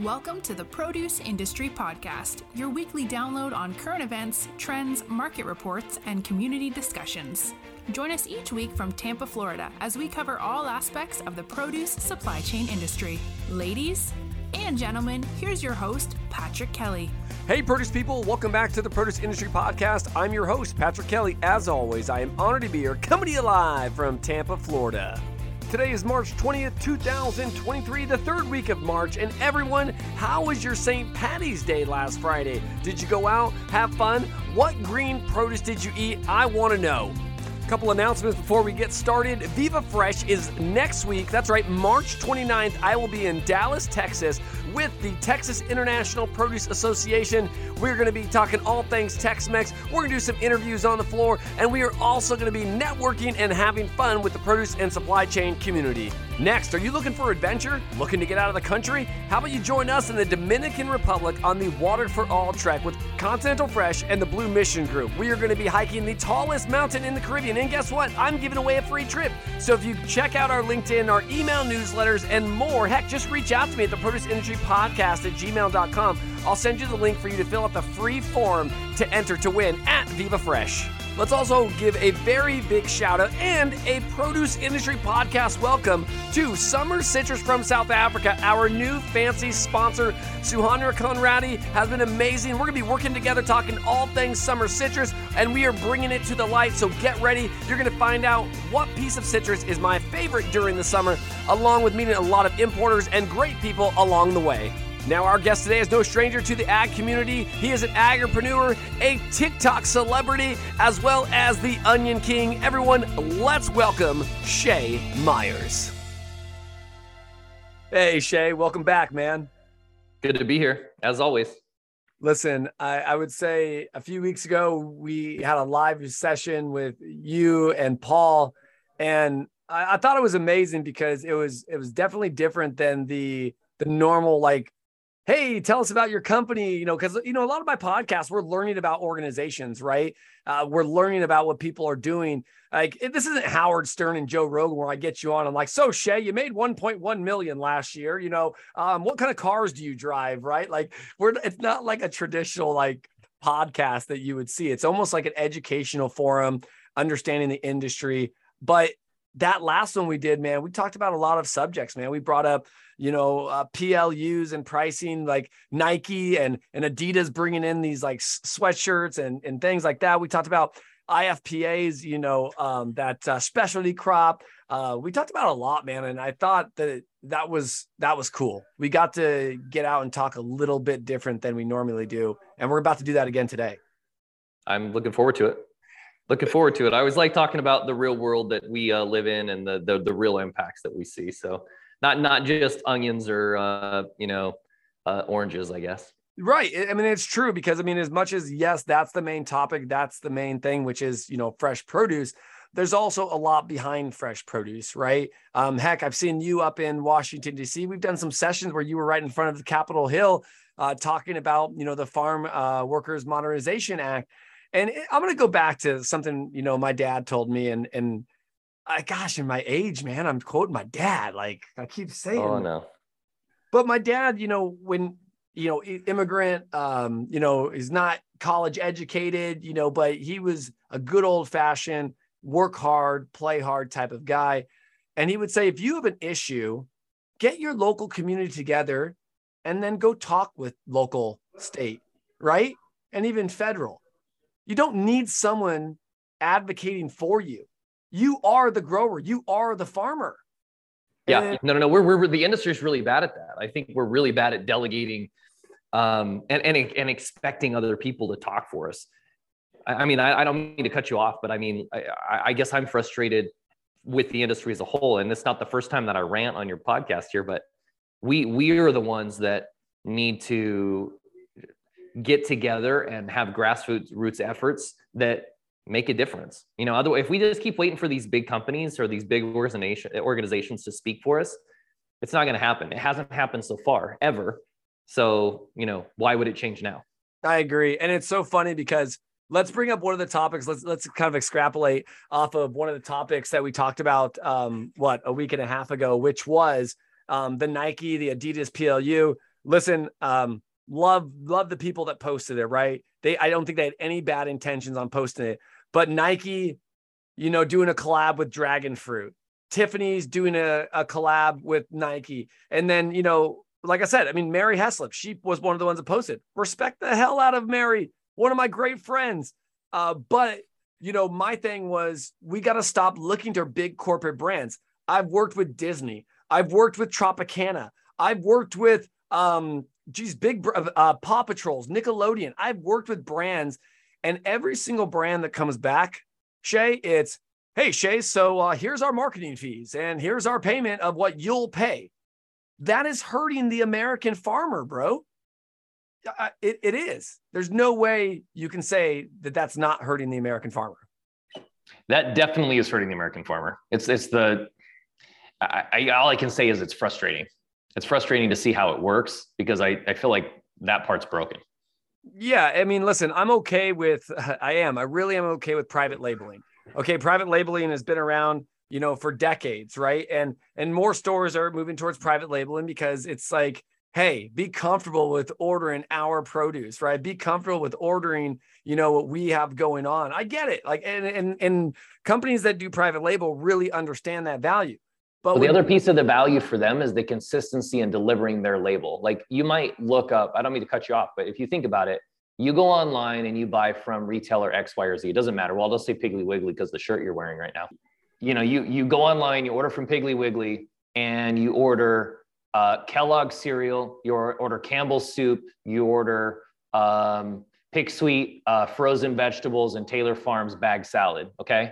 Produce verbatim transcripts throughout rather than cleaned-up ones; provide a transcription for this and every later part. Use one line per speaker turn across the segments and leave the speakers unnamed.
Welcome to the Produce Industry Podcast, your weekly download on current events, trends, market reports, and community discussions. Join us each week from Tampa, Florida, as we cover all aspects of the produce supply chain industry. Ladies and gentlemen, here's your host, Patrick Kelly.
Hey, produce people, welcome back to the Produce Industry Podcast. I'm your host, Patrick Kelly. As always, I am honored to be here, coming to you live from Tampa, Florida. Today is March twentieth, two thousand twenty-three, the third week of March. And everyone, how was your Saint Patty's Day last Friday? Did you go out, have fun? What green produce did you eat? I want to know. A couple announcements before we get started. Viva Fresh is next week. That's right, March twenty-ninth. I will be in Dallas, Texas with the Texas International Produce Association. We're going to be talking all things Tex-Mex. We're going to do some interviews on the floor, and we are also going to be networking and having fun with the produce and supply chain community. Next, are you looking for adventure? Looking to get out of the country? How about you join us in the Dominican Republic on the Water for All trek with Continental Fresh and the Blue Mission Group. We are going to be hiking the tallest mountain in the Caribbean, and guess what? I'm giving away a free trip. So if you check out our LinkedIn, our email newsletters, and more, heck, just reach out to me at the Produce Industry Podcast at gmail dot com. I'll send you the link for you to fill out the free form to enter to win at Viva Fresh. Let's also give a very big shout out and a Produce Industry Podcast welcome to Summer Citrus from South Africa. Our new fancy sponsor, Suhandra Conradi, has been amazing. We're going to be working together talking all things summer citrus, and we are bringing it to the light, so get ready. You're going to find out what piece of citrus is my favorite during the summer, along with meeting a lot of importers and great people along the way. Now, our guest today is no stranger to the ag community. He is an agripreneur, a TikTok celebrity, as well as the Onion King. Everyone, let's welcome Shay Myers. Hey, Shay, welcome back, man.
Good to be here, as always.
Listen, I, I would say a few weeks ago, we had a live session with you and Paul, and I, I thought it was amazing because it was it was definitely different than the the normal, like, hey, tell us about your company, you know, because, you know, a lot of my podcasts, we're learning about organizations, right? Uh, we're learning about what people are doing. Like, this isn't Howard Stern and Joe Rogan where I get you on. I'm like, so Shay, you made one point one million last year. You know, um, what kind of cars do you drive, right? Like, we're, it's not like a traditional, like, podcast that you would see. It's almost like an educational forum, understanding the industry. But that last one we did, man, we talked about a lot of subjects, man. We brought up, you know, uh, P L Us and pricing, like Nike and, and Adidas bringing in these like sweatshirts and, and things like that. We talked about I F P As, you know, um, that uh, specialty crop. Uh, we talked about a lot, man. And I thought that that was, that was cool. We got to get out and talk a little bit different than we normally do. And we're about to do that again today.
I'm looking forward to it. Looking forward to it. I always like talking about the real world that we uh, live in and the, the the real impacts that we see. So not not just onions or uh, you know uh, oranges, I guess.
Right. I mean, it's true because I mean, as much as yes, that's the main topic, that's the main thing, which is, you know, fresh produce. There's also a lot behind fresh produce, right? Um, heck, I've seen you up in Washington, D C. We've done some sessions where you were right in front of the Capitol Hill uh, talking about, you know, the Farm uh, Workers Modernization Act. And I'm going to go back to something, you know, my dad told me, and, and I, gosh, in my age, man, I'm quoting my dad. Like I keep saying,
oh no,
but my dad, you know, when, you know, immigrant, um, you know, is not college educated, you know, but he was a good old fashioned work hard, play hard type of guy. And he would say, if you have an issue, get your local community together and then go talk with local, state, right? And even federal. You don't need someone advocating for you. You are the grower. You are the farmer.
Yeah,
and
no, no, no. We're, we're, the industry is really bad at that. I think we're really bad at delegating um, and, and, and expecting other people to talk for us. I, I mean, I, I don't mean to cut you off, but I mean, I, I guess I'm frustrated with the industry as a whole. And it's not the first time that I rant on your podcast here, but we, we are the ones that need to get together and have grassroots roots efforts that make a difference. You know, otherwise, if we just keep waiting for these big companies or these big organization organizations to speak for us, it's not going to happen. It hasn't happened so far, ever. So, you know, why would it change now?
I agree. And it's so funny because let's bring up one of the topics. Let's, let's kind of extrapolate off of one of the topics that we talked about, um, what, a week and a half ago, which was um, the Nike, the Adidas P L U. listen, um, love, love the people that posted it, right? They, I don't think they had any bad intentions on posting it, but Nike, you know, doing a collab with Dragon Fruit, Tiffany's doing a, a collab with Nike. And then, you know, like I said, I mean, Mary Heslop, she was one of the ones that posted. Respect the hell out of Mary, one of my great friends. Uh, but, you know, my thing was, we got to stop looking to big corporate brands. I've worked with Disney. I've worked with Tropicana. I've worked with, um, geez, big uh, Paw Patrols, Nickelodeon. I've worked with brands, and every single brand that comes back, Shay, it's, hey, Shay, so uh, here's our marketing fees, and here's our payment of what you'll pay. That is hurting the American farmer, bro. Uh, it, it is. There's no way you can say that that's not hurting the American farmer.
That definitely is hurting the American farmer. It's it's the, I, I, all I can say is it's frustrating. It's frustrating to see how it works, because I, I feel like that part's broken.
Yeah. I mean, listen, I'm okay with, I am, I really am okay with private labeling. Okay. Private labeling has been around, you know, for decades. Right. And, and more stores are moving towards private labeling, because it's like, hey, be comfortable with ordering our produce, right? Be comfortable with ordering, you know, what we have going on. I get it. Like, and, and, and companies that do private label really understand that value. But
well,
when,
the other piece of the value for them is the consistency in delivering their label. Like, you might look up, I don't mean to cut you off, but if you think about it, you go online and you buy from retailer X, Y, or Z. It doesn't matter. Well, I'll just say Piggly Wiggly because the shirt you're wearing right now. You know, you, you go online, you order from Piggly Wiggly, and you order uh, Kellogg's cereal, you order Campbell's soup, you order um, Pick Sweet uh, frozen vegetables, and Taylor Farms bag salad, okay?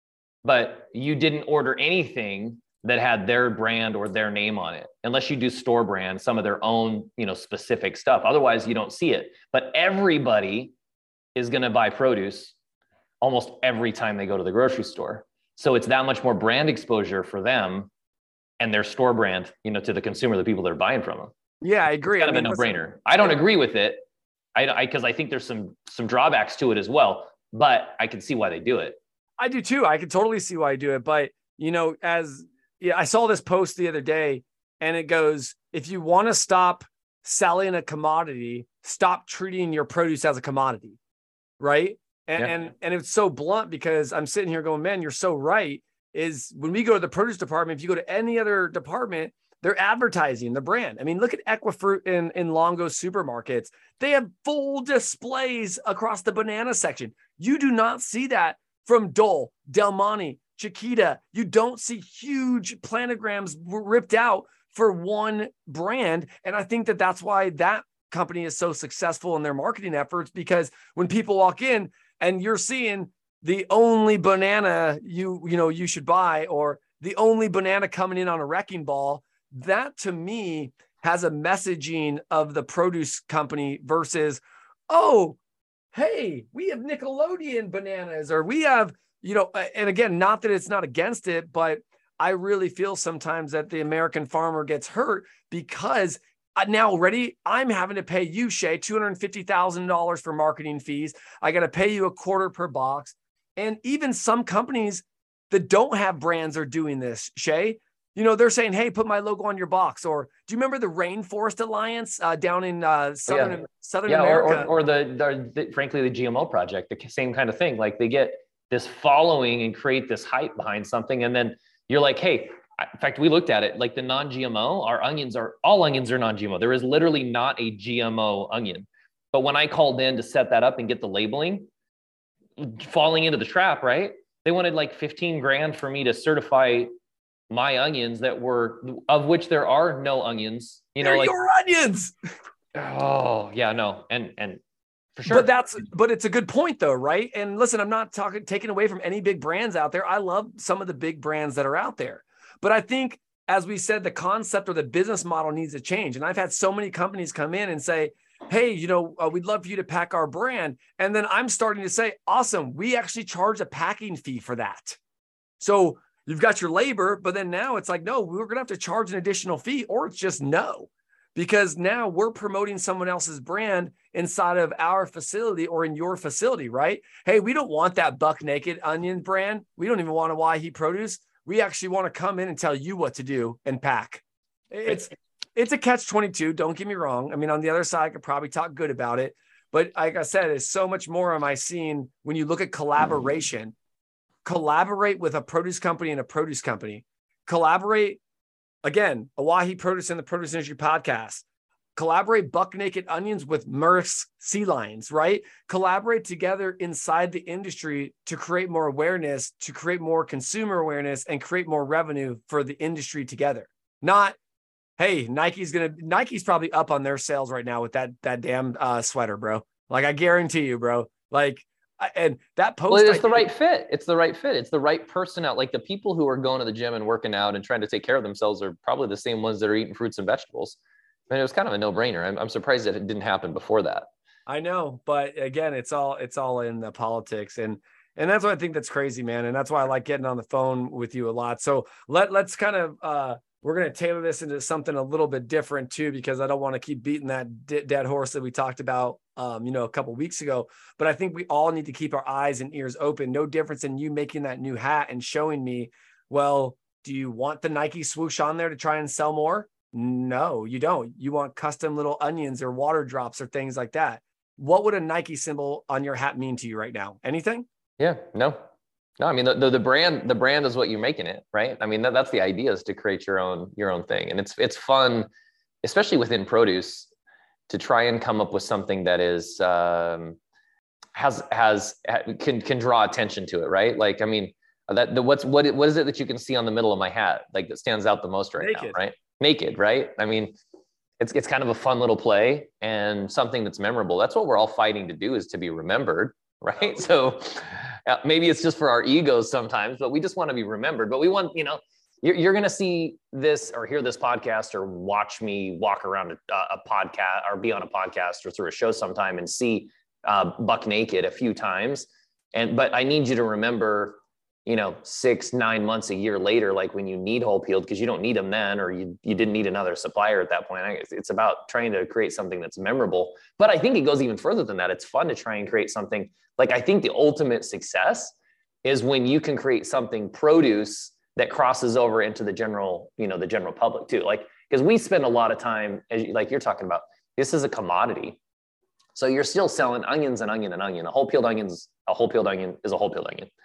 But you didn't order anything that had their brand or their name on it, unless you do store brand, some of their own, you know, specific stuff. Otherwise, you don't see it. But everybody is going to buy produce almost every time they go to the grocery store. So it's that much more brand exposure for them and their store brand, you know, to the consumer, the people that are buying from them.
Yeah, I agree.
It's kind
I
of
mean,
a no-brainer. I don't agree with it. I, I, cause I think there's some, some drawbacks to it as well, but I can see why they do it.
I do too. I can totally see why I do it. But, you know, as yeah, I saw this post the other day, and it goes, if you want to stop selling a commodity, stop treating your produce as a commodity. Right. And,
yeah.
and, and it's so blunt, because I'm sitting here going, man, you're so right. Is when we go to the produce department, if you go to any other department, they're advertising the brand. I mean, look at Equifruit in, in Longo supermarkets. They have full displays across the banana section. You do not see that from Dole, Del Monte, Chiquita. You don't see huge planograms ripped out for one brand. And I think that that's why that company is so successful in their marketing efforts, because when people walk in and you're seeing the only banana you, you know, you should buy, or the only banana coming in on a wrecking ball, that to me has a messaging of the produce company versus, oh, hey, we have Nickelodeon bananas, or we have, you know, and again, not that it's not against it, but I really feel sometimes that the American farmer gets hurt, because now already I'm having to pay you, Shay, two hundred fifty thousand dollars for marketing fees. I got to pay you a quarter per box. And even some companies that don't have brands are doing this, Shay. You know, they're saying, hey, put my logo on your box. Or do you remember the Rainforest Alliance uh, down in uh, Southern,
oh, yeah.
Southern
yeah,
America?
Or, or, or the, the, frankly, the G M O project, the same kind of thing. Like, they get this following and create this hype behind something. And then you're like, hey, in fact, we looked at it, like the non-G M O, our onions are, all onions are non-G M O. There is literally not a G M O onion. But when I called in to set that up and get the labeling, falling into the trap, right? They wanted like fifteen grand for me to certify my onions that were, of which there are no onions, you know,
They're
like
your onions.
Oh yeah, no. And, and for sure.
But that's, but it's a good point though. Right. And listen, I'm not talking, taking away from any big brands out there. I love some of the big brands that are out there, but I think, as we said, the concept or the business model needs to change. And I've had so many companies come in and say, hey, you know, uh, we'd love for you to pack our brand. And then I'm starting to say, awesome, we actually charge a packing fee for that. So you've got your labor, but then now it's like, no, we're going to have to charge an additional fee, or it's just no, because now we're promoting someone else's brand inside of our facility or in your facility, right? Hey, we don't want that Buck Naked onion brand. We don't even want to Why He produce. We actually want to come in and tell you what to do and pack. It's it's a catch twenty-two. Don't get me wrong. I mean, on the other side, I could probably talk good about it. But like I said, it's so much more am I seeing when you look at collaboration, collaborate with a produce company and a produce company, collaborate again, Awahi Produce and the Produce Industry Podcast, collaborate Buck Naked Onions with Merck's Sea Lions, right? Collaborate together inside the industry to create more awareness, to create more consumer awareness and create more revenue for the industry together. Not, hey, Nike's going to, Nike's probably up on their sales right now with that, that damn uh, sweater, bro. Like, I guarantee you, bro. Like, and that post.
Well, it's
I
the
did,
right fit. It's the right fit. It's the right person out. Like the people who are going to the gym and working out and trying to take care of themselves are probably the same ones that are eating fruits and vegetables. I mean, it was kind of a no brainer. I'm, I'm surprised that it didn't happen before that.
I know, but again, it's all, it's all in the politics. And, and that's what I think that's crazy, man. And that's why I like getting on the phone with you a lot. So let, let's kind of, uh, we're going to tailor this into something a little bit different too, because I don't want to keep beating that d- dead horse that we talked about, um, you know, a couple of weeks ago. But I think we all need to keep our eyes and ears open. No difference in you making that new hat and showing me, well, do you want the Nike swoosh on there to try and sell more? No, you don't. You want custom little onions or water drops or things like that. What would a Nike symbol on your hat mean to you right now? Anything?
Yeah, no. No, I mean, the, the, the brand, the brand is what you're making it, right? I mean, that, that's the idea, is to create your own, your own thing. And it's, it's fun, especially within produce, to try and come up with something that is, um, has, has, can, can draw attention to it, right? Like, I mean, that the, what's, what, what is it that you can see on the middle of my hat? Like that stands out the most right
Naked.
now, right? Naked, right? I mean, it's, it's kind of a fun little play and something that's memorable. That's what we're all fighting to do, is to be remembered, right? So uh, maybe it's just for our egos sometimes, but we just want to be remembered. But we want, you know, you're, you're going to see this or hear this podcast or watch me walk around a, a podcast or be on a podcast or through a show sometime and see uh, Buck Naked a few times. And, but I need you to remember, you know, six, nine months, a year later, like when you need whole peeled, because you don't need them then, or you, you didn't need another supplier at that point. It's, it's about trying to create something that's memorable. But I think it goes even further than that. It's fun to try and create something. Like, I think the ultimate success is when you can create something produce that crosses over into the general, you know, the general public too. Like, because we spend a lot of time, as you, like you're talking about, this is a commodity. So you're still selling onions and onion and onion. A whole peeled onions, a whole peeled onion is a whole peeled onion.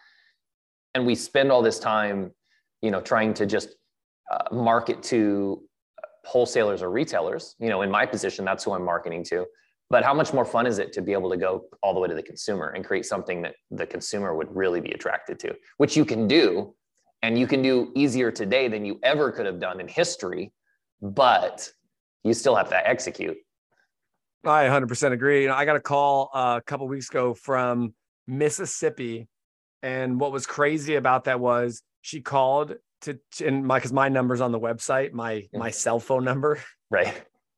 And we spend all this time, you know, trying to just uh, market to wholesalers or retailers. You know, in my position, that's who I'm marketing to. But how much more fun is it to be able to go all the way to the consumer and create something that the consumer would really be attracted to, which you can do, and you can do easier today than you ever could have done in history, but you still have to execute.
I one hundred percent agree. You know, I got a call uh, a couple of weeks ago from Mississippi. And what was crazy about that was she called to, and my, cause my number's on the website, my, my cell phone number.
Right.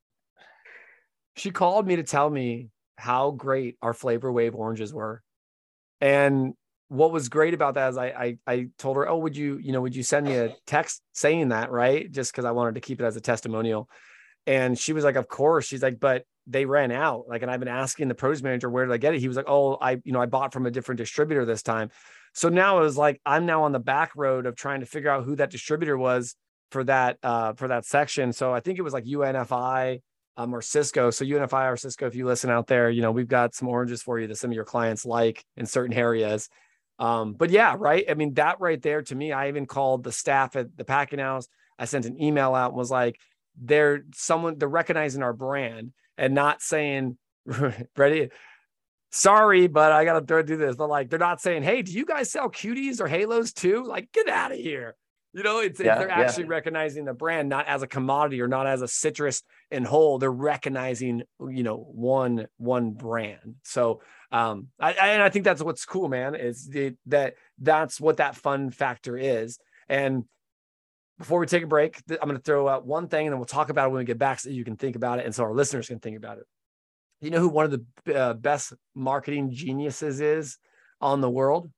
She called me to tell me how great our Flavor Wave oranges were. And what was great about that is I, I, I told her, oh, would you, you know, would you send me a text saying that, right? Just cause I wanted to keep it as a testimonial. And she was like, of course. She's like, but they ran out. Like, and I've been asking the produce manager, where did I get it? He was like, oh, I, you know, I bought from a different distributor this time. So now it was like, I'm now on the back road of trying to figure out who that distributor was for that, uh, for that section. So I think it was like U N F I um, or Cisco. So U N F I or Cisco, if you listen out there, you know, we've got some oranges for you that some of your clients like in certain areas. Um, but yeah, right. I mean, that right there to me, I even called the staff at the packing house. I sent an email out and was like, they're someone, they're recognizing our brand and not saying, ready, sorry, but I got to do this. But like, they're not saying, hey, do you guys sell cuties or halos too? Like, get out of here. You know, it's,
yeah,
it's they're
yeah.
actually recognizing the brand, not as a commodity or not as a citrus in whole. They're recognizing, you know, one, one brand. So, um, I, I and I think that's what's cool, man, is the, that that's what that fun factor is. And before we take a break, I'm going to throw out one thing and then we'll talk about it when we get back so you can think about it. And so our listeners can think about it. You know who one of the uh, best marketing geniuses is on the world?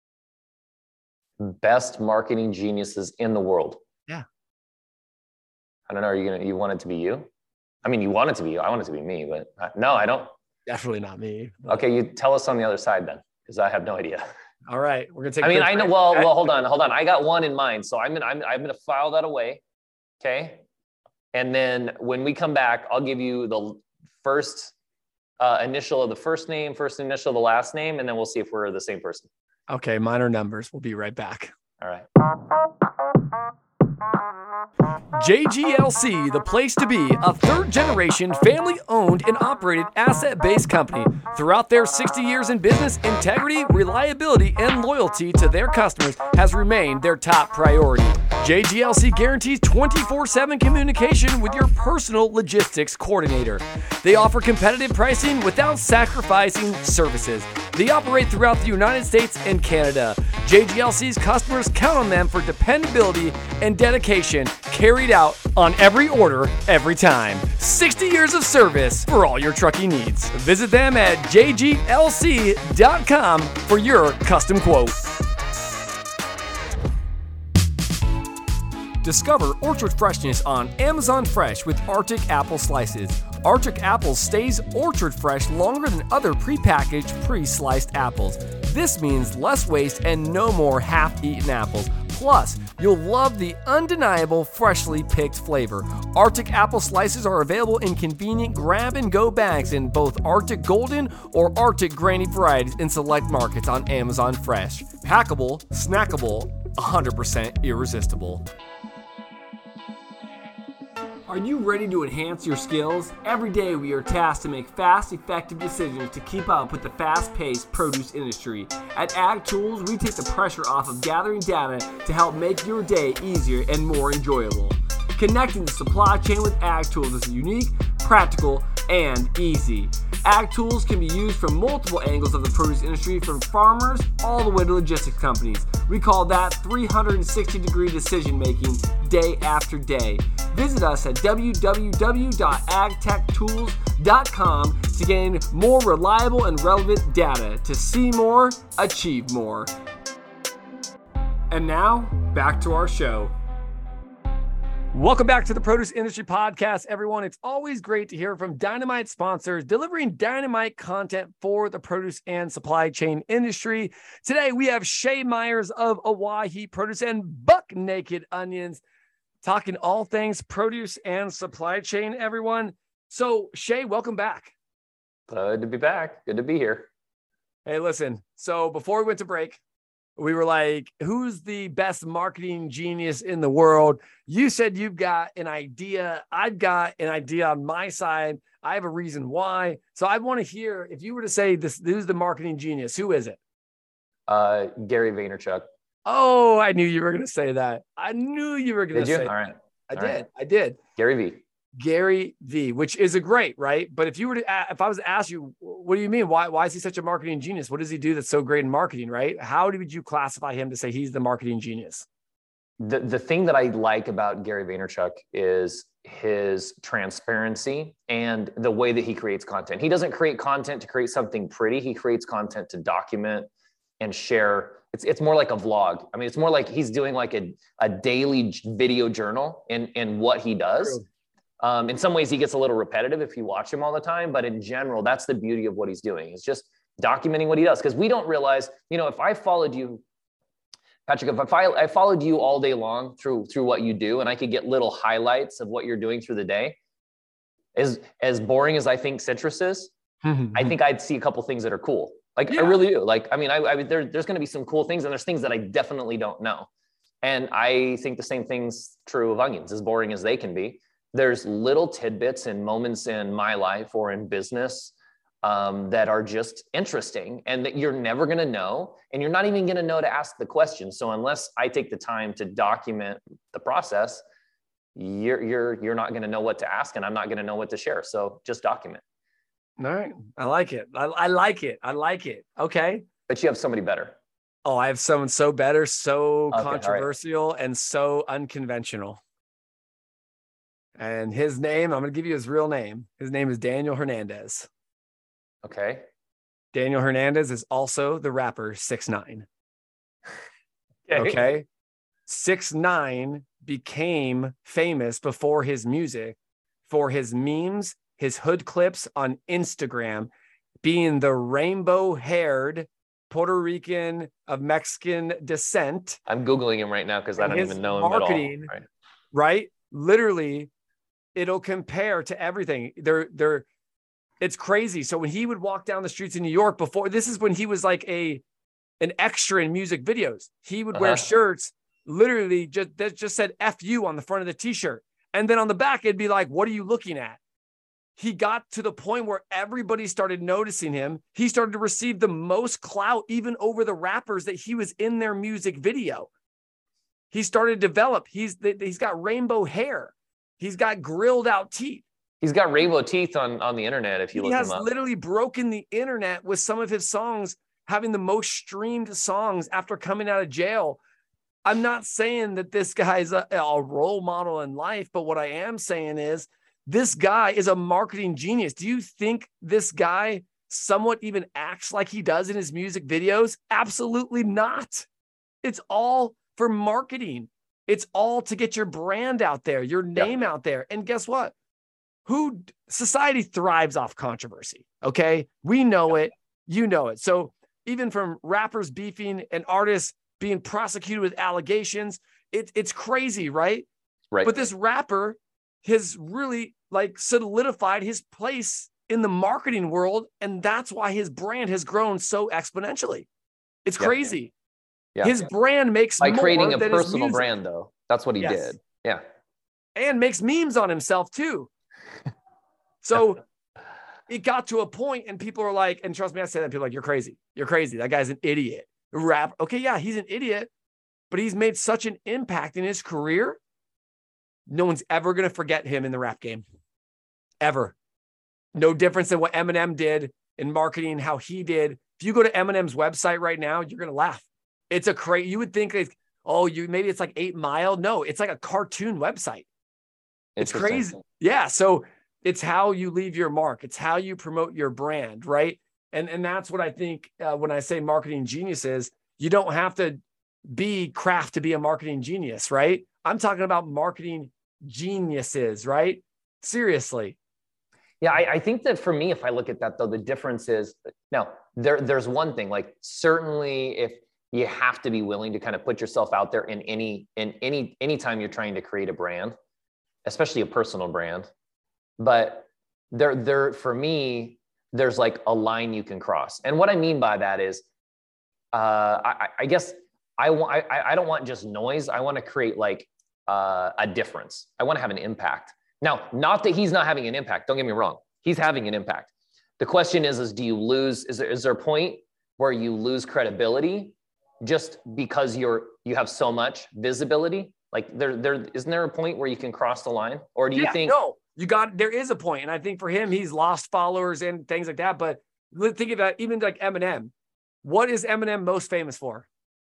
Best marketing geniuses in the world.
Yeah.
I don't know. Are you going to, you want it to be you? I mean, you want it to be you. I want it to be me, but I, no, I don't.
Definitely not me. But...
Okay. You tell us on the other side then, because I have no idea.
All right. We're going to take,
I mean, I know, well, well, hold on, hold on. I got one in mind. So I'm going to, I'm, I'm going to file that away. Okay. And then when we come back, I'll give you the first uh, initial of the first name, first initial of the last name, and then we'll see if we're the same person.
Okay, mine are numbers. We'll be right back.
All right.
J G L C, the place to be, a third-generation, family-owned and operated asset-based company. Throughout their sixty years in business, integrity, reliability, and loyalty to their customers has remained their top priority. J G L C guarantees twenty-four seven communication with your personal logistics coordinator. They offer competitive pricing without sacrificing services. They operate throughout the United States and Canada. J G L C's customers count on them for dependability and dedication carried out on every order, every time. sixty years of service for all your trucking needs. Visit them at j g l c dot com for your custom quote. Discover orchard freshness on Amazon Fresh with Arctic Apple Slices. Arctic Apple stays orchard fresh longer than other prepackaged, pre-sliced apples. This means less waste and no more half-eaten apples. Plus, you'll love the undeniable freshly picked flavor. Arctic Apple Slices are available in convenient grab-and-go bags in both Arctic Golden or Arctic Granny varieties in select markets on Amazon Fresh. Packable, snackable, one hundred percent irresistible. Are you ready to enhance your skills? Every day we are tasked to make fast, effective decisions to keep up with the fast-paced produce industry. At Ag Tools, we take the pressure off of gathering data to help make your day easier and more enjoyable. Connecting the supply chain with Ag Tools is unique, practical, and easy. Ag Tools can be used from multiple angles of the produce industry, from farmers all the way to logistics companies. We call that three hundred sixty degree decision making day after day. Visit us at w w w dot ag tech tools dot com to gain more reliable and relevant data to see more, achieve more. And now, back to our show. Welcome back to the Produce Industry Podcast, everyone. It's always great to hear from Dynamite sponsors delivering dynamite content for the produce and supply chain industry. Today, we have Shay Myers of Owyhee Produce and Buck Naked Onions talking all things produce and supply chain, everyone. So, Shay, welcome back.
Good to be back. Good to be here.
Hey, listen. So before we went to break, we were like, who's the best marketing genius in the world? You said you've got an idea. I've got an idea on my side. I have a reason why. So I want to hear, if you were to say this, this is the marketing genius, who is it?
Uh, Gary Vaynerchuk.
Oh, I knew you were going to say that. I knew you were going to say
that.
All
right.
I
All
did.
Right.
I did.
Gary V.
Gary V, which is a great, right? But if you were to, if I was to ask you, what do you mean? Why, why is he such a marketing genius? What does he do that's so great in marketing, right? How did you classify him to say he's the marketing genius?
The, the thing that I like about Gary Vaynerchuk is his transparency and the way that he creates content. He doesn't create content to create something pretty. He creates content to document and share. It's it's more like a vlog. I mean, it's more like he's doing like a, a daily video journal in, in what he does. True. Um, in some ways, he gets a little repetitive if you watch him all the time, but in general, that's the beauty of what he's doing. It's just documenting what he does. Because we don't realize, you know, if I followed you, Patrick, if I, I followed you all day long through through what you do, and I could get little highlights of what you're doing through the day, as as boring as I think citrus is, I think I'd see a couple things that are cool. Like yeah. I really do. Like I mean, I, I there, there's going to be some cool things, and there's things that I definitely don't know. And I think the same thing's true of onions, as boring as they can be. There's little tidbits and moments in my life or in business um, that are just interesting and that you're never going to know. And you're not even going to know to ask the question. So unless I take the time to document the process, you're, you're, you're not going to know what to ask, and I'm not going to know what to share. So just document.
All right. I like it. I, I like it. I like it. Okay.
But you have somebody better.
Oh, I have someone so better, so
okay,
controversial, right. and so unconventional. And his name, I'm going to give you his real name. His name is Daniel Hernandez.
Okay.
Daniel Hernandez is also the rapper six nine. Okay. okay. six nine became famous before his music for his memes, his hood clips on Instagram, being the rainbow-haired Puerto Rican of Mexican descent.
I'm Googling him right now because I don't even know him at all.
Right? right? Literally it'll compare to everything. They're, they're, it's crazy. So when he would walk down the streets in New York before, this is when he was like a, an extra in music videos. He would uh-huh. wear shirts literally just, that just said F you on the front of the t-shirt. And then on the back, it'd be like, what are you looking at? He got to the point where everybody started noticing him. He started to receive the most clout, even over the rappers that he was in their music video. He started to develop. He's, he's got rainbow hair. He's got grilled out teeth.
He's got rainbow teeth on, on the internet. If you look him up,
he has literally broken the internet with some of his songs having the most streamed songs after coming out of jail. I'm not saying that this guy's a, a role model in life, but what I am saying is this guy is a marketing genius. Do you think this guy somewhat even acts like he does in his music videos? Absolutely not. It's all for marketing. It's all to get your brand out there, your name yeah. out there. And guess what? Who society thrives off controversy. Okay. We know yeah. it. You know it. So even from rappers beefing and artists being prosecuted with allegations, it, it's crazy, right?
Right.
But this rapper has really like solidified his place in the marketing world. And that's why his brand has grown so exponentially. It's
yeah.
crazy.
Yeah.
His brand makes
by
more
creating a
than
personal
his
brand, though. That's what he
yes.
did. Yeah.
And makes memes on himself too. So it got to a point and people are like, and trust me, I say that, people are like, you're crazy. You're crazy. That guy's an idiot. Rap. Okay. Yeah. He's an idiot, but he's made such an impact in his career. No one's ever going to forget him in the rap game. Ever. No difference than what Eminem did in marketing, how he did. If you go to Eminem's website right now, you're going to laugh. It's a crazy, you would think, like, oh, you maybe it's like eight mile. No, it's like a cartoon website. It's crazy. Yeah. So it's how you leave your mark. It's how you promote your brand. Right. And, and that's what I think uh, when I say marketing geniuses, you don't have to be craft to be a marketing genius. Right. I'm talking about marketing geniuses. Right. Seriously.
Yeah. I, I think that for me, if I look at that though, the difference is now there, there's one thing, like certainly if you have to be willing to kind of put yourself out there in any, in any, anytime you're trying to create a brand, especially a personal brand. But there, there, for me, there's like a line you can cross. And what I mean by that is, uh, I, I guess I want, I, I don't want just noise. I want to create like uh, a difference. I want to have an impact. Now, not that he's not having an impact. Don't get me wrong. He's having an impact. The question is, is do you lose, is there, is there a point where you lose credibility just because you're, you have so much visibility? Like there, there, isn't there a point where you can cross the line? Or do you
yeah,
think?
No, you got, there is a point. And I think for him, he's lost followers and things like that. But think about even like Eminem. What is Eminem most famous for?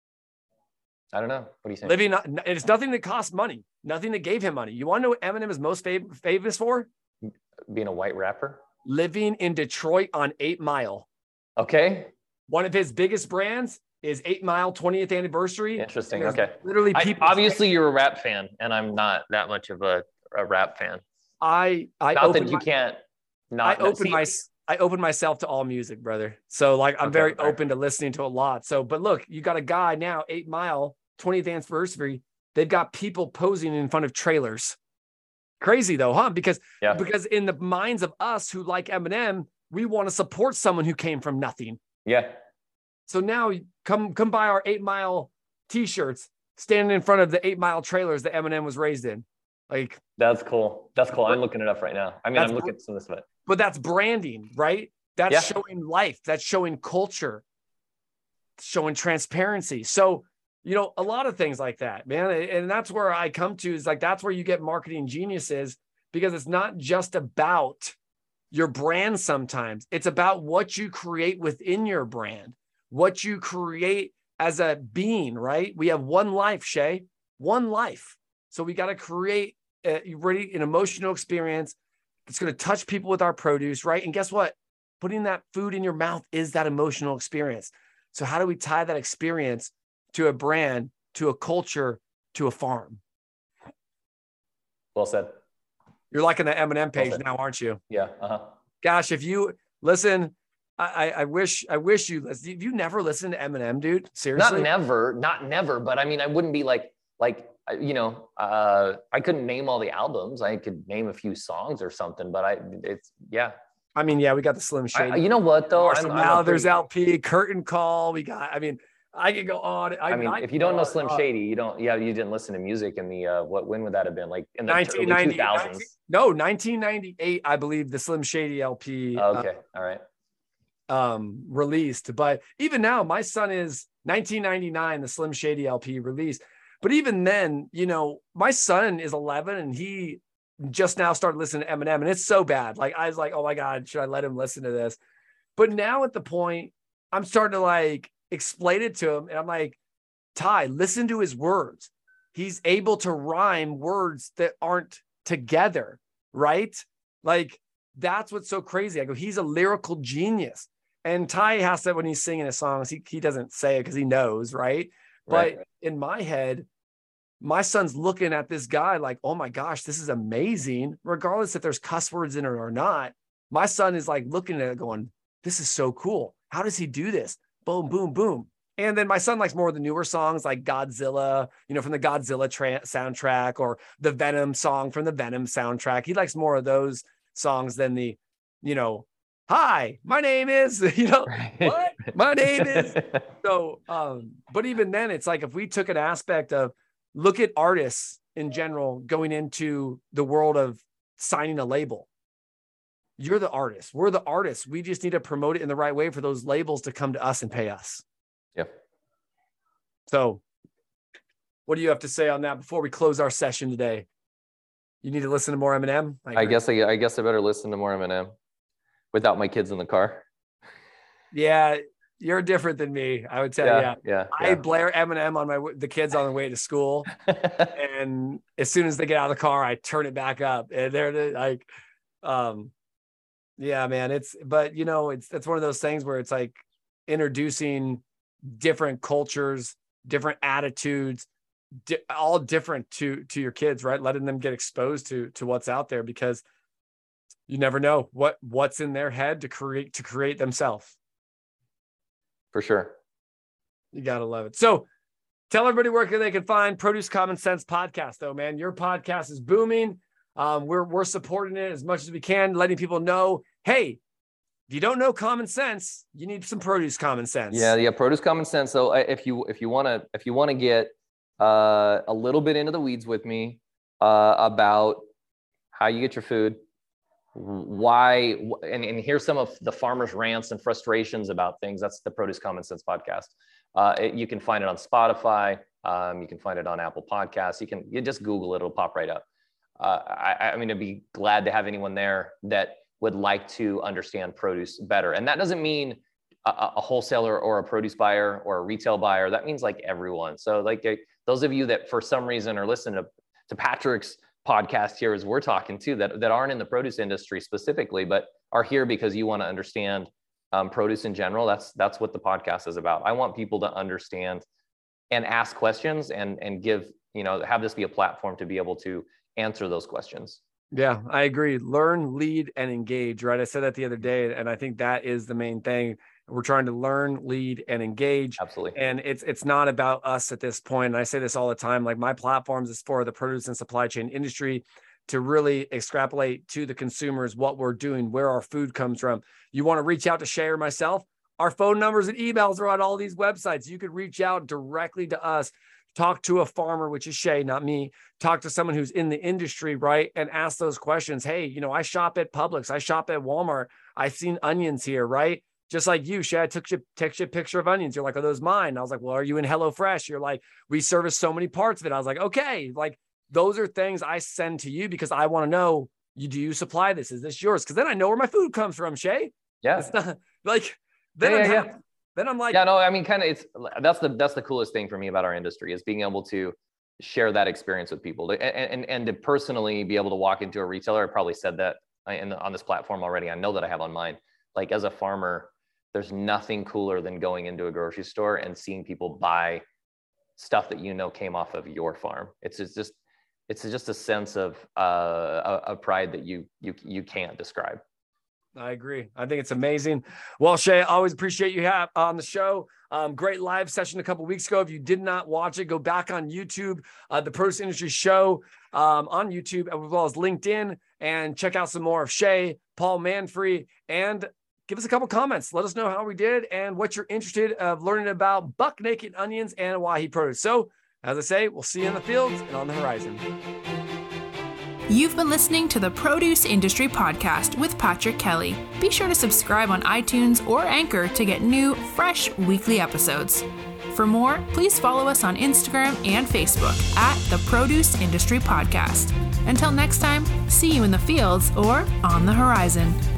I don't know. What do you think?
Living, it's nothing that costs money. Nothing that gave him money. You want to know what Eminem is most fav- famous for?
Being a white rapper?
Living in Detroit on eight mile.
Okay.
One of his biggest brands is eight mile twentieth anniversary.
Interesting. Okay.
Literally
people. I, obviously you're a rap fan and I'm not that much of a, a rap fan.
I, I,
not that you my, can't not.
I open my, I open myself to all music, brother. So like, I'm okay, very right. open to listening to a lot. So, but look, you got a guy now, eight mile twentieth anniversary. They've got people posing in front of trailers. Crazy though, huh? Because, yeah. because in the minds of us who like Eminem, we want to support someone who came from nothing.
Yeah.
So now come, come buy our eight mile t-shirts, standing in front of the eight mile trailers that Eminem was raised in. Like,
that's cool. That's cool. I'm looking it up right now. I mean, I'm looking at some of this stuff.
But that's branding, right? That's yeah. showing life. That's showing culture, showing transparency. So, you know, a lot of things like that, man. And that's where I come to is like, that's where you get marketing geniuses, because it's not just about your brand. Sometimes it's about what you create within your brand, what you create as a being, right? We have one life, Shay, one life. So we got to create a, really an emotional experience. It's going to touch people with our produce, right? And guess what? Putting that food in your mouth is that emotional experience. So how do we tie that experience to a brand, to a culture, to a farm?
Well said.
You're liking the Eminem page well now, aren't you?
Yeah. Uh-huh.
Gosh, if you listen, I, I wish, I wish you listen. You never listened to Eminem, dude. Seriously?
Not never, not never. But I mean, I wouldn't be like, like I, you know, uh, I couldn't name all the albums. I could name a few songs or something, but I, it's, yeah.
I mean, yeah, we got the Slim Shady.
I, you know what though?
Marshall Mathers L P, Curtain Call. We got, I mean, I could go on. I,
I mean,
I
if you don't know
on,
Slim
uh,
Shady, you don't, yeah, you didn't listen to music in the, uh, what, when would that have been? Like in the
nineteen
early
ninety,
two thousands?
no, nineteen ninety-eight, I believe the Slim Shady L P.
Oh, okay. Uh, all right.
Um, released. But even now, my son is nineteen ninety-nine, the Slim Shady L P released. But even then, you know, my son is eleven and he just now started listening to Eminem, and it's so bad. Like, I was like, oh my God, should I let him listen to this? But now at the point, I'm starting to like explain it to him. And I'm like, Ty, listen to his words. He's able to rhyme words that aren't together, right? Like, that's what's so crazy. I go, he's a lyrical genius. And Ty has to, when he's singing his songs, he, he doesn't say it because he knows, right?
Right.
But in my head, my son's looking at this guy like, oh my gosh, this is amazing. Regardless if there's cuss words in it or not, my son is like looking at it going, this is so cool. How does he do this? Boom, boom, boom. And then my son likes more of the newer songs like Godzilla, you know, from the Godzilla tra- soundtrack, or the Venom song from the Venom soundtrack. He likes more of those songs than the, you know, hi, my name is, you know,
Right.
what? My name is. So, um, but even then, it's like if we took an aspect of, look at artists in general going into the world of signing a label. You're the artist. We're the artists. We just need to promote it in the right way for those labels to come to us and pay us.
Yeah.
So what do you have to say on that before we close our session today? You need to listen to more Eminem?
I, I guess I, I guess I better listen to more Eminem without my kids in the car.
Yeah, you're different than me. I would tell
yeah,
you.
Yeah, yeah.
I blare Eminem on my the kids on the way to school, and as soon as they get out of the car, I turn it back up, and they're like, um, yeah, man. It's but you know, it's it's one of those things where it's like introducing different cultures, different attitudes, di- all different to to your kids, right? Letting them get exposed to to what's out there, because you never know what what's in their head to create to create themselves.
For sure.
You gotta love it. So tell everybody where they can find Produce Common Sense podcast, though, man. Your podcast is booming. Um, we're we're supporting it as much as we can, letting people know, hey, if you don't know common sense, you need some Produce Common Sense.
Yeah, yeah, Produce Common Sense. So if you if you want to if you want to get uh, a little bit into the weeds with me uh, about how you get your food, why, and, and here's some of the farmers' rants and frustrations about things. That's the Produce Common Sense podcast. Uh, it, you can find it on Spotify. Um, you can find it on Apple Podcasts. You can you just Google it; it'll pop right up. Uh, I, I mean, I'd be glad to have anyone there that would like to understand produce better. And that doesn't mean a, a wholesaler or a produce buyer or a retail buyer. That means like everyone. So like uh, those of you that for some reason are listening to, to Patrick's podcast here as we're talking to, that, that aren't in the produce industry specifically, but are here because you want to understand um, produce in general. That's, that's what the podcast is about. I want people to understand and ask questions and, and give, you know, have this be a platform to be able to answer those questions.
Yeah, I agree. Learn, lead, and engage, right? I said that the other day, and I think that is the main thing. We're trying to learn, lead, and engage.
Absolutely. And
it's it's not about us at this point. And I say this all the time, like my platforms is for the produce and supply chain industry to really extrapolate to the consumers what we're doing, where our food comes from. You want to reach out to Shay or myself? Our phone numbers and emails are on all these websites. You could reach out directly to us. Talk to a farmer, which is Shay, not me. Talk to someone who's in the industry, right? And ask those questions. Hey, you know, I shop at Publix. I shop at Walmart. I've seen onions here, right? Just like you, Shay, I took you, text you a picture of onions. You're like, are those mine? And I was like, well, are you in HelloFresh? You're like, we service so many parts of it. I was like, okay. Like, those are things I send to you because I want to know, you do you supply this? Is this yours? Because then I know where my food comes from, Shay.
Yeah.
It's not, like, then
yeah,
I'm
yeah,
happy.
yeah.
Then I'm like,
yeah, no, I mean, kind of, it's, that's the, that's the coolest thing for me about our industry is being able to share that experience with people and, and, and to personally be able to walk into a retailer. I probably said that in, on this platform already. I know that I have on mine. Like as a farmer, there's nothing cooler than going into a grocery store and seeing people buy stuff that, you know, came off of your farm. It's just, it's just, it's just a sense of, uh, of pride that you, you, you can't describe.
I agree. I think it's amazing. Well, Shay, always appreciate you have on the show. Um, great live session a couple weeks ago. If you did not watch it, go back on YouTube, uh, the Produce Industry Show um, on YouTube, as well as LinkedIn, and check out some more of Shay, Paul Manfree, and give us a couple comments. Let us know how we did and what you're interested of learning about buck naked onions and Owyhee produce. So, as I say, we'll see you in the fields and on the horizon.
You've been listening to the Produce Industry Podcast with Patrick Kelly. Be sure to subscribe on iTunes or Anchor to get new, fresh weekly episodes. For more, please follow us on Instagram and Facebook at the Produce Industry Podcast. Until next time, see you in the fields or on the horizon.